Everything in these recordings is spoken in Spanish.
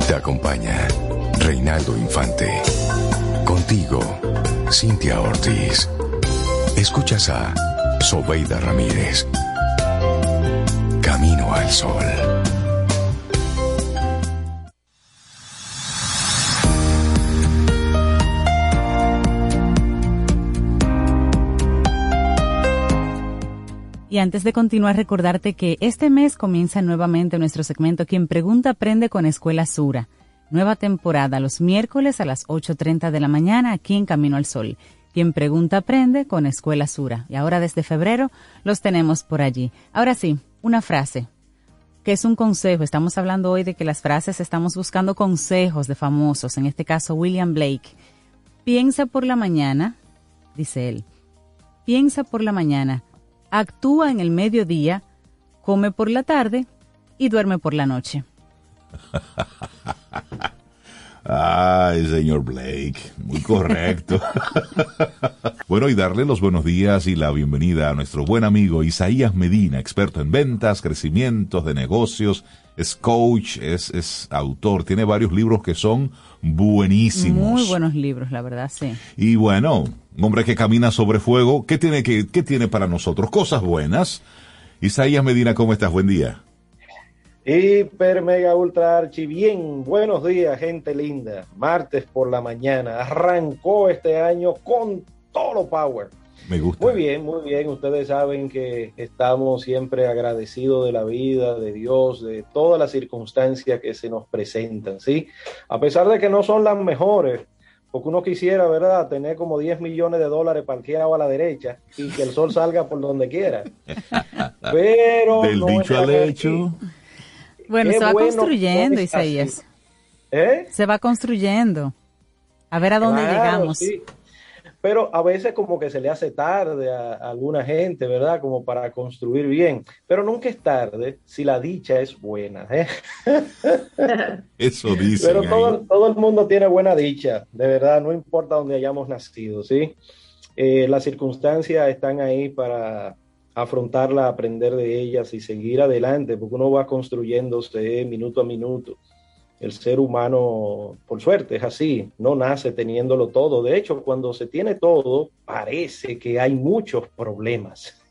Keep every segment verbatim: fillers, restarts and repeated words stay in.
Te acompaña Reinaldo Infante. Contigo, Cintia Ortiz. Escuchas a Sobeida Ramírez. Camino al Sol. Y antes de continuar, recordarte que este mes comienza nuevamente nuestro segmento Quien Pregunta Aprende con Escuela Sura. Nueva temporada, los miércoles a las ocho treinta de la mañana, aquí en Camino al Sol. Quien Pregunta Aprende con Escuela Sura. Y ahora desde febrero los tenemos por allí. Ahora sí, una frase, que es un consejo. Estamos hablando hoy de que las frases, estamos buscando consejos de famosos, en este caso William Blake. Piensa por la mañana, dice él, piensa por la mañana, actúa en el mediodía, come por la tarde y duerme por la noche. Ay, señor Blake, muy correcto. Bueno, y darle los buenos días y la bienvenida a nuestro buen amigo Isaías Medina, experto en ventas, crecimientos de negocios, es coach, es, es autor, tiene varios libros que son buenísimos. Muy buenos libros, la verdad, sí. Y bueno, un hombre que camina sobre fuego, ¿qué tiene, que, qué tiene para nosotros? Cosas buenas. Isaías Medina, ¿cómo estás? Buen día. Hiper, mega, ultra, archi, bien, buenos días, gente linda. Martes por la mañana, arrancó este año con todo power. Me gusta. Muy bien, muy bien, ustedes saben que estamos siempre agradecidos de la vida, de Dios, de todas las circunstancias que se nos presentan, ¿sí? A pesar de que no son las mejores, porque uno quisiera, ¿verdad?, tener como diez millones de dólares parqueados a la derecha y que el sol salga por donde quiera. Pero del no dicho al hecho... Bueno, Qué se va bueno, construyendo, no Isaías. ¿Eh? Se va construyendo. A ver a dónde Claro, llegamos. Sí. Pero a veces como que se le hace tarde a, a alguna gente, ¿verdad? Como para construir bien. Pero nunca es tarde si la dicha es buena, ¿eh? Eso dice. Pero todo, todo el mundo tiene buena dicha, de verdad, no importa dónde hayamos nacido, ¿sí? Eh, las circunstancias están ahí para afrontarla, aprender de ellas y seguir adelante, porque uno va construyéndose minuto a minuto. El ser humano, por suerte, es así, no nace teniéndolo todo. De hecho, cuando se tiene todo, parece que hay muchos problemas.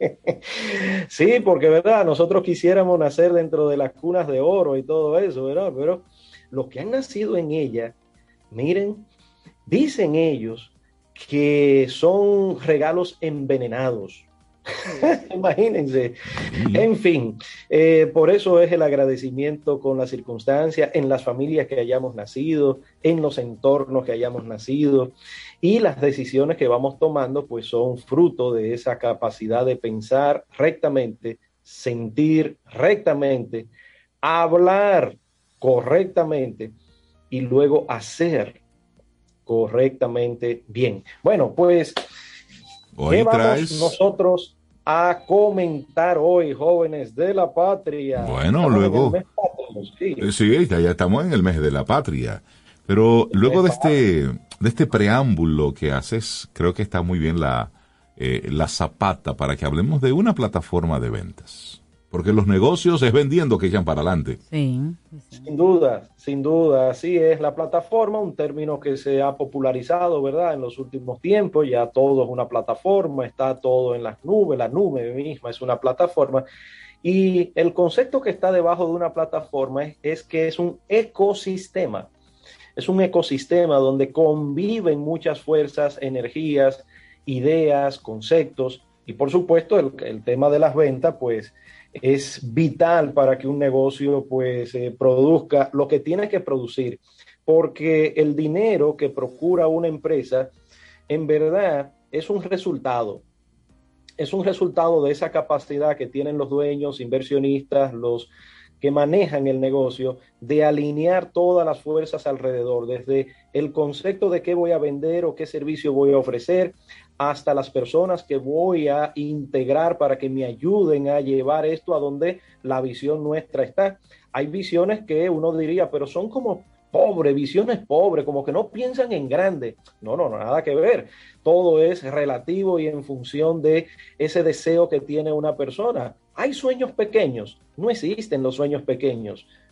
Sí, porque, ¿verdad? Nosotros quisiéramos nacer dentro de las cunas de oro y todo eso, ¿verdad? Pero los que han nacido en ella, miren, dicen ellos que son regalos envenenados. Imagínense. En fin, eh, por eso es el agradecimiento con las circunstancias, en las familias que hayamos nacido, en los entornos que hayamos nacido, y las decisiones que vamos tomando pues son fruto de esa capacidad de pensar rectamente, sentir rectamente, hablar correctamente y luego hacer correctamente bien. Bueno, pues hoy ¿qué vamos traes... nosotros a comentar hoy, jóvenes de la patria? Bueno, Estamos luego... en el mes patrio, sí. Sí, ya estamos en el mes de la patria. Pero El luego de mes este, de este preámbulo que haces, creo que está muy bien la, eh, la zapata para que hablemos de una plataforma de ventas. Porque los negocios es vendiendo que echan para adelante. Sí, sí. Sin duda, sin duda, así es la plataforma, un término que se ha popularizado, ¿verdad? En los últimos tiempos, ya todo es una plataforma, está todo en las nubes, la nube misma es una plataforma. Y el concepto que está debajo de una plataforma es, es que es un ecosistema. Es un ecosistema donde conviven muchas fuerzas, energías, ideas, conceptos, y por supuesto el, el tema de las ventas, pues, es vital para que un negocio pues eh, produzca lo que tiene que producir, porque el dinero que procura una empresa en verdad es un resultado, es un resultado de esa capacidad que tienen los dueños, inversionistas, los que manejan el negocio, de alinear todas las fuerzas alrededor, desde el concepto de qué voy a vender o qué servicio voy a ofrecer, hasta las personas que voy a integrar para que me ayuden a llevar esto a donde la visión nuestra está. Hay visiones que uno diría, pero son como pobres, visiones pobres, como que no piensan en grande. No, no, no, nada que ver. Todo es relativo y en función de ese deseo que tiene una persona. Hay sueños pequeños, no existen los sueños pequeños.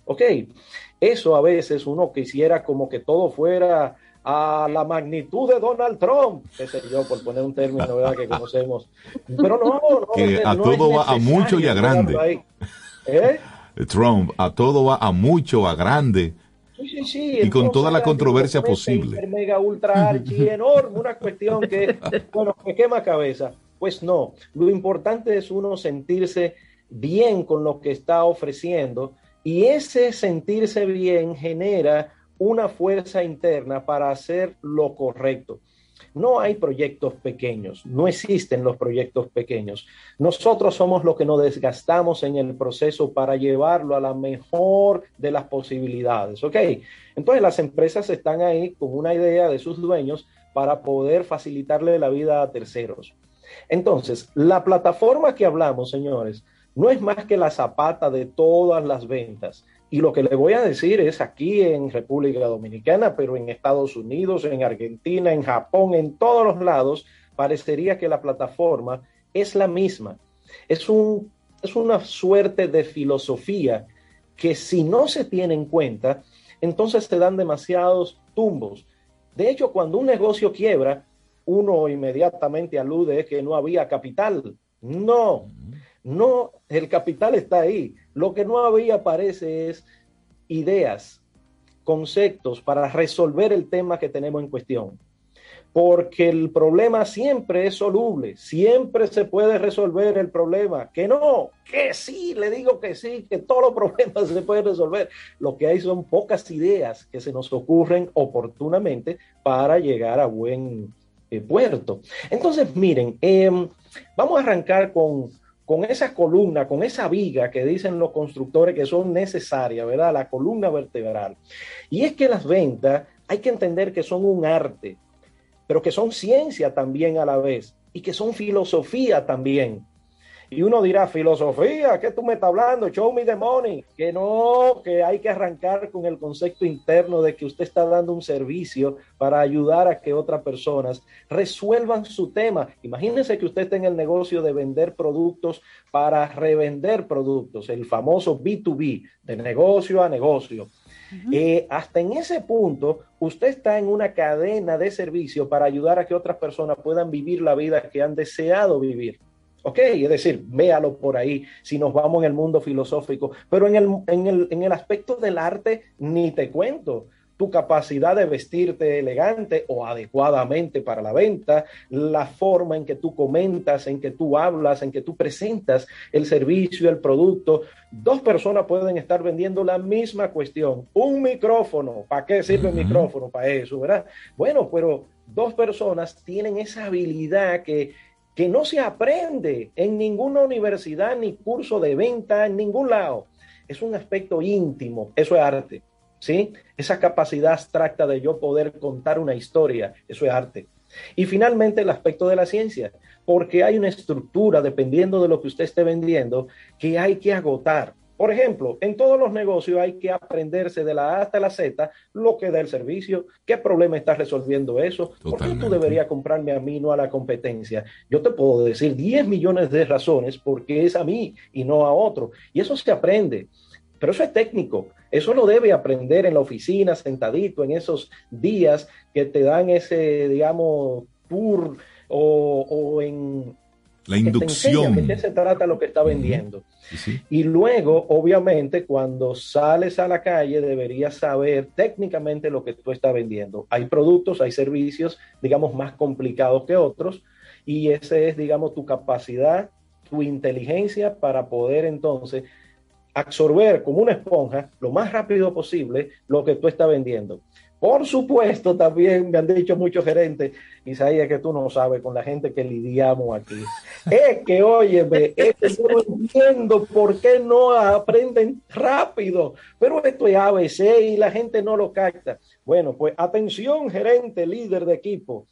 Ok, eso a veces uno quisiera como que todo fuera a la magnitud de Donald Trump, qué sé yo, por poner un término, ¿verdad?, que conocemos. Pero no, no, que a no todo es va a mucho y a grande. ¿Eh? Trump, a todo va a mucho, a grande. Sí, sí, sí. Y con toda la controversia posible. Hiper, mega, ultra, archi, enorme, una cuestión que, bueno, que quema cabeza. Pues no, lo importante es uno sentirse bien con lo que está ofreciendo, y ese sentirse bien genera una fuerza interna para hacer lo correcto. No hay proyectos pequeños, no existen los proyectos pequeños. Nosotros somos los que nos desgastamos en el proceso para llevarlo a la mejor de las posibilidades, ¿ok? Entonces las empresas están ahí con una idea de sus dueños para poder facilitarle la vida a terceros. Entonces, la plataforma que hablamos, señores, no es más que la zapata de todas las ventas. Y lo que le voy a decir es aquí en República Dominicana, pero en Estados Unidos, en Argentina, en Japón, en todos los lados, parecería que la plataforma es la misma. Es, un, es una suerte de filosofía que si no se tiene en cuenta, entonces se dan demasiados tumbos. De hecho, cuando un negocio quiebra, uno inmediatamente alude que no había capital. No, no, el capital está ahí. Lo que no había, parece, es ideas, conceptos para resolver el tema que tenemos en cuestión. Porque el problema siempre es soluble, siempre se puede resolver el problema. Que no, que sí, le digo que sí, que todos los problemas se pueden resolver. Lo que hay son pocas ideas que se nos ocurren oportunamente para llegar a buen eh, puerto. Entonces, miren, eh, vamos a arrancar con... con esa columna, con esa viga que dicen los constructores que son necesarias, ¿verdad? La columna vertebral. Y es que las ventas hay que entender que son un arte, pero que son ciencia también a la vez, y que son filosofía también. Y uno dirá, filosofía, ¿qué tú me estás hablando? Show me the money. Que no, que hay que arrancar con el concepto interno de que usted está dando un servicio para ayudar a que otras personas resuelvan su tema. Imagínense que usted está en el negocio de vender productos para revender productos, el famoso B dos B, de negocio a negocio. Uh-huh. Eh, hasta en ese punto, usted está en una cadena de servicio para ayudar a que otras personas puedan vivir la vida que han deseado vivir. Ok, es decir, véalo por ahí, si nos vamos en el mundo filosófico, pero en el, en el, en el aspecto del arte, ni te cuento. Tu capacidad de vestirte elegante o adecuadamente para la venta, la forma en que tú comentas, en que tú hablas, en que tú presentas el servicio, el producto. Dos personas pueden estar vendiendo la misma cuestión. Un micrófono, ¿para qué sirve el micrófono? Para eso, ¿verdad? Bueno, pero dos personas tienen esa habilidad que... que no se aprende en ninguna universidad ni curso de venta, en ningún lado. Es un aspecto íntimo, eso es arte, ¿sí? Esa capacidad abstracta de yo poder contar una historia, eso es arte. Y finalmente el aspecto de la ciencia, porque hay una estructura, dependiendo de lo que usted esté vendiendo, que hay que agotar. Por ejemplo, en todos los negocios hay que aprenderse de la A hasta la Z lo que da el servicio, qué problema está resolviendo eso, Totalmente. ¿Por qué tú deberías comprarme a mí, no a la competencia? Yo te puedo decir diez millones de razones porque es a mí y no a otro, y eso se aprende, pero eso es técnico, eso lo debe aprender en la oficina, sentadito, en esos días que te dan ese, digamos, tour o, o en... La inducción. ¿De qué se trata lo que está vendiendo? Sí, sí. Y luego, obviamente, cuando sales a la calle, deberías saber técnicamente lo que tú estás vendiendo. Hay productos, hay servicios, digamos, más complicados que otros, y ese es, digamos, tu capacidad, tu inteligencia para poder entonces absorber como una esponja lo más rápido posible lo que tú estás vendiendo. Por supuesto, también me han dicho muchos gerentes, Isaías, que tú no sabes con la gente que lidiamos aquí. Es que, óyeme, es que yo no entiendo por qué no aprenden rápido, pero esto es A B C y la gente no lo capta. Bueno, pues atención, gerente, líder de equipo.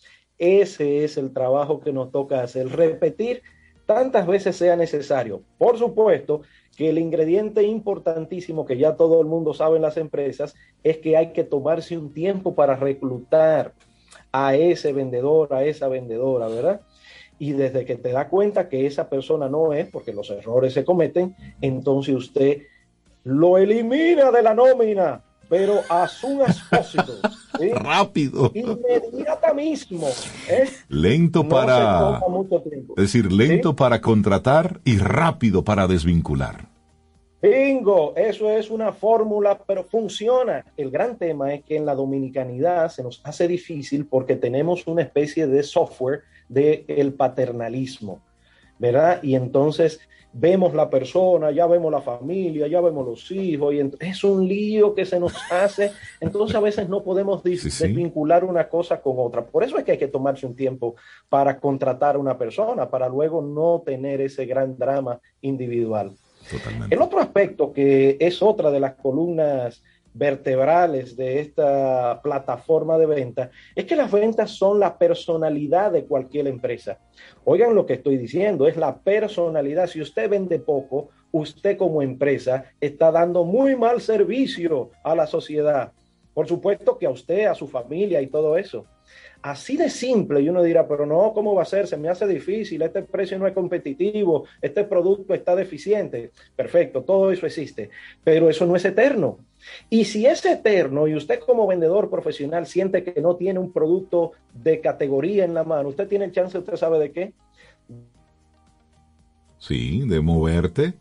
Ese es el trabajo que nos toca hacer, repetir tantas veces sea necesario. Por supuesto que el ingrediente importantísimo que ya todo el mundo sabe en las empresas es que hay que tomarse un tiempo para reclutar a ese vendedor, a esa vendedora, ¿verdad? Y desde que te da cuenta que esa persona no es, porque los errores se cometen, entonces usted lo elimina de la nómina, pero a su expósito. ¿Sí? Rápido. Inmediata mismo. ¿eh? Lento No para... se toma mucho tiempo. Es decir, lento ¿Sí? para contratar y rápido para desvincular. Bingo, eso es una fórmula, pero funciona. El gran tema es que en la dominicanidad se nos hace difícil porque tenemos una especie de software del paternalismo, ¿verdad? Y entonces vemos la persona, ya vemos la familia, ya vemos los hijos, y es un lío que se nos hace. Entonces a veces no podemos dis- Sí, sí. desvincular una cosa con otra. Por eso es que hay que tomarse un tiempo para contratar a una persona, para luego no tener ese gran drama individual. Totalmente. El otro aspecto que es otra de las columnas vertebrales de esta plataforma de venta es que las ventas son la personalidad de cualquier empresa. Oigan lo que estoy diciendo, es la personalidad. Si usted vende poco, usted como empresa está dando muy mal servicio a la sociedad. Por supuesto que a usted, a su familia y todo eso. Así de simple, y uno dirá, pero no, ¿cómo va a ser? Se me hace difícil, este precio no es competitivo, este producto está deficiente. Perfecto, todo eso existe, pero eso no es eterno. Y si es eterno y usted como vendedor profesional siente que no tiene un producto de categoría en la mano, usted tiene el chance, ¿usted sabe de qué? Sí, de moverte,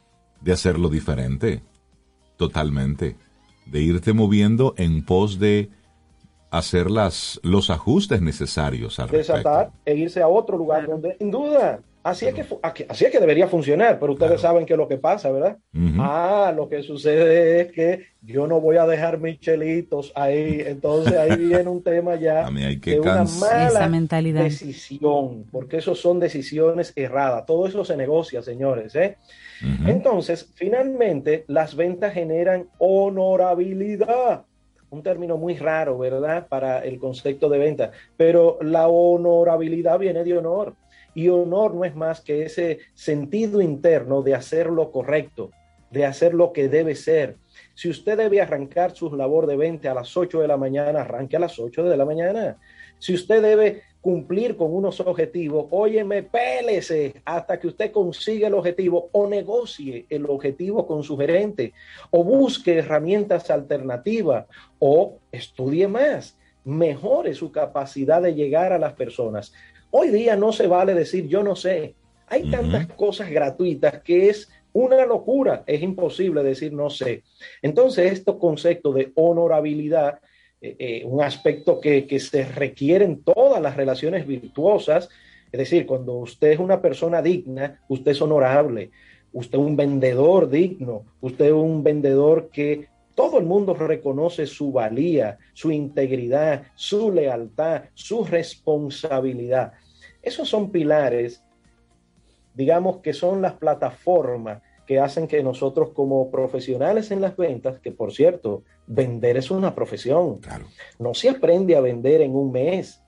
de hacerlo diferente, totalmente, de irte moviendo en pos de hacer las, los ajustes necesarios al respecto. Desatar e irse a otro lugar donde, sin duda, así es que, fu- así es que debería funcionar, pero ustedes Claro. saben que es lo que pasa, ¿verdad? Ujú. Ah, lo que sucede es que yo no voy a dejar mis chelitos ahí, entonces ahí viene un tema ya A mí hay que de una cans- Esa mala mentalidad. decisión, porque eso son decisiones erradas, todo eso se negocia, señores, ¿eh? Ujú. Entonces, finalmente, las ventas generan honorabilidad. Un término muy raro, ¿verdad? Para el concepto de venta. Pero la honorabilidad viene de honor. Y honor no es más que ese sentido interno de hacer lo correcto, de hacer lo que debe ser. Si usted debe arrancar su labor de venta a las ocho de la mañana, arranque a las ocho de la mañana. Si usted debe cumplir con unos objetivos, óyeme, pélese hasta que usted consiga el objetivo o negocie el objetivo con su gerente o busque herramientas alternativas o estudie más, mejore su capacidad de llegar a las personas. Hoy día no se vale decir yo no sé. Hay Ujú. tantas cosas gratuitas que es una locura, es imposible decir no sé. Entonces, este concepto de honorabilidad, eh, eh, un aspecto que, que se requiere en todas las relaciones virtuosas, es decir, cuando usted es una persona digna, usted es honorable, usted es un vendedor digno, usted es un vendedor que todo el mundo reconoce su valía, su integridad, su lealtad, su responsabilidad. Esos son pilares, digamos, que son las plataformas que hacen que nosotros como profesionales en las ventas, que por cierto, vender es una profesión. Claro. No se aprende a vender en un mes.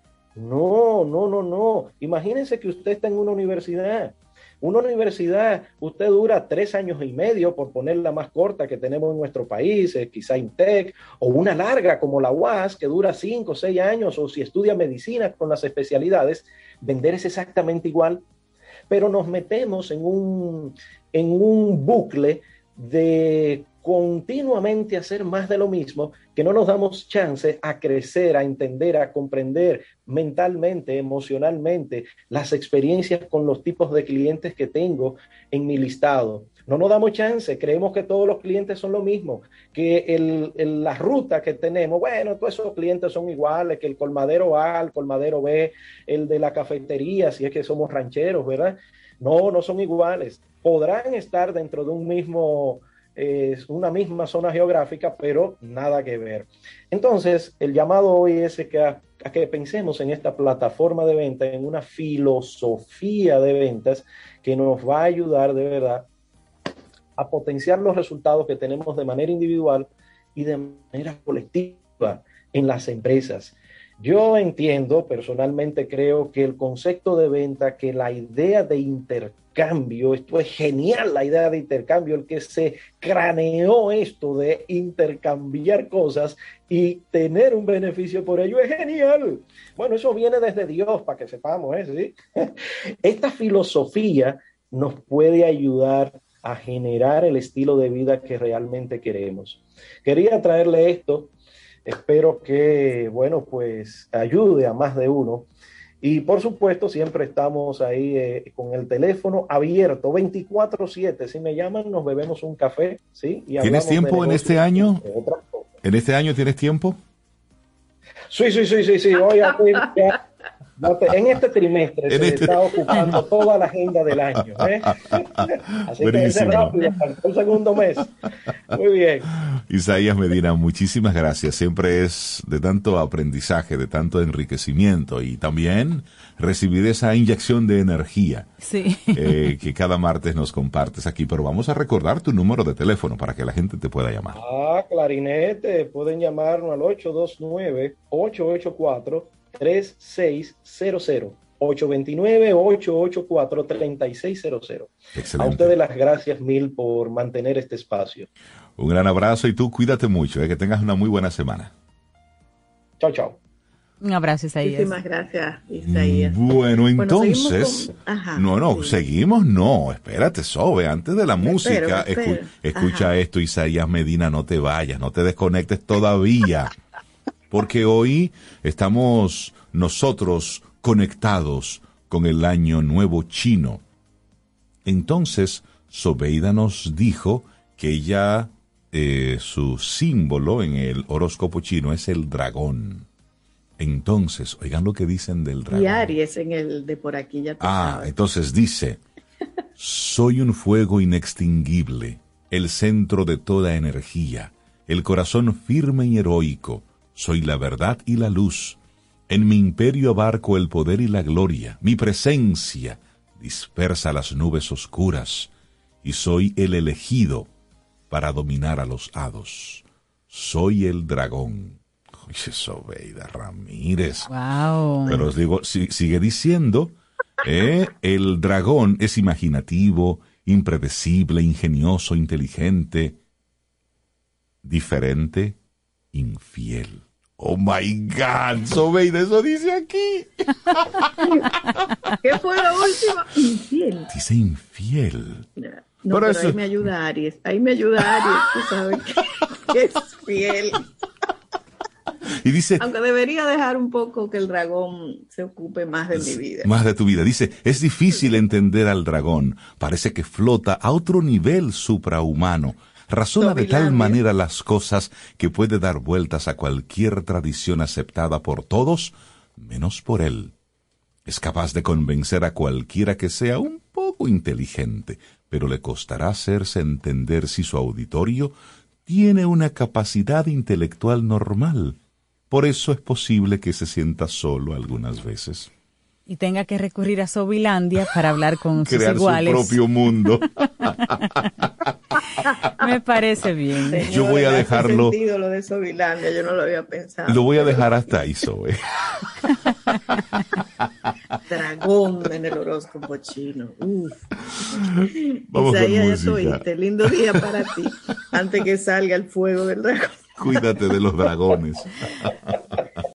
No, no, no, no. Imagínense que usted está en una universidad. Una universidad, usted dura tres años y medio, por poner la más corta que tenemos en nuestro país, eh, quizá INTEC, o una larga como la U A S, que dura cinco o seis años, o si estudia medicina con las especialidades, vender es exactamente igual. Pero nos metemos en un, en un bucle de continuamente hacer más de lo mismo, que no nos damos chance a crecer, a entender, a comprender mentalmente, emocionalmente, las experiencias con los tipos de clientes que tengo en mi listado. No nos damos chance, creemos que todos los clientes son lo mismo, que el, el, la ruta que tenemos, bueno, todos esos clientes son iguales, que el colmadero A, el colmadero B, el de la cafetería, si es que somos rancheros, ¿verdad? No, no son iguales. Podrán estar dentro de un mismo, eh, una misma zona geográfica, pero nada que ver. Entonces, el llamado hoy es que a, a que pensemos en esta plataforma de venta, en una filosofía de ventas que nos va a ayudar de verdad a potenciar los resultados que tenemos de manera individual y de manera colectiva en las empresas. Yo entiendo, personalmente creo que el concepto de venta, que la idea de intercambio, esto es genial, la idea de intercambio, el que se craneó esto de intercambiar cosas y tener un beneficio por ello, es genial. Bueno, eso viene desde Dios, para que sepamos, ¿eh? ¿Sí? Esta filosofía nos puede ayudar a generar el estilo de vida que realmente queremos. Quería traerle esto, espero que, bueno, pues ayude a más de uno. Y por supuesto, siempre estamos ahí eh, con el teléfono abierto, veinticuatro siete. Si me llaman, nos bebemos un café, ¿sí? Y ¿Tienes tiempo en este año? ¿En este año tienes tiempo? Sí, sí, sí, sí, sí. Voy a, ya, en este trimestre en se este... está ocupando toda la agenda del año. ¿eh? Así Buenísimo. Que ese rápido, faltó el segundo mes. Muy bien. Isaías Medina, muchísimas gracias. Siempre es de tanto aprendizaje, de tanto enriquecimiento y también recibir esa inyección de energía sí. eh, que cada martes nos compartes aquí. Pero vamos a recordar tu número de teléfono para que la gente te pueda llamar. Ah, clarinete. Pueden llamarnos al ocho dos nueve, ocho ocho cuatro, tres seis cero cero. ocho dos nueve, ocho ocho cuatro, tres seis cero cero. Excelente. A ustedes las gracias mil por mantener este espacio. Un gran abrazo y tú cuídate mucho, eh, que tengas una muy buena semana. Chao, chao. Un abrazo, Isaías. Muchísimas gracias, Isaías. Bueno, entonces... Bueno, con... Ajá, no, no, sí. seguimos, no. Espérate, Sobe, antes de la me música, espero, me espero. Escu escucha Ajá. esto, Isaías Medina, no te vayas, no te desconectes todavía. Porque hoy estamos nosotros conectados con el año nuevo chino. Entonces, Sobeida nos dijo que ella, eh, su símbolo en el horóscopo chino es el dragón. Entonces, oigan lo que dicen del dragón. Y Aries en el de por aquí, ya te Ah, sabes. entonces dice, soy un fuego inextinguible, el centro de toda energía, el corazón firme y heroico, soy la verdad y la luz. En mi imperio abarco el poder y la gloria, mi presencia dispersa las nubes oscuras, y soy el elegido para dominar a los hados. Soy el dragón. Oye, Sobeida Ramírez. Wow. Pero os digo, si, sigue diciendo, eh, el dragón es imaginativo, impredecible, ingenioso, inteligente, diferente, infiel. Oh my God, Sobeida, eso dice aquí. ¿Qué fue lo último? Infiel. Dice infiel. No, pero pero eso... ahí me ayuda Aries. Ahí me ayuda Aries, tú sabes que, que es fiel. Y dice, aunque debería dejar un poco que el dragón se ocupe más de mi vida. Más de tu vida. Dice, es difícil entender al dragón. Parece que flota a otro nivel suprahumano. Razona de tal manera las cosas que puede dar vueltas a cualquier tradición aceptada por todos, menos por él. Es capaz de convencer a cualquiera que sea un poco inteligente, pero le costará hacerse entender si su auditorio tiene una capacidad intelectual normal. Por eso es posible que se sienta solo algunas veces. Y tenga que recurrir a Sobilandia para hablar con sus Crear iguales. Crear su propio mundo. Me parece bien. Señora, yo voy a dejarlo. Hace sentido lo de Sobilandia, yo no lo había pensado. Lo voy a dejar hasta ahí, Sobe. Dragón en el horóscopo chino. Uf. Vamos Isaías, con ya tú oíste. Lindo día para ti. Antes que salga el fuego del dragón. Cuídate de los dragones.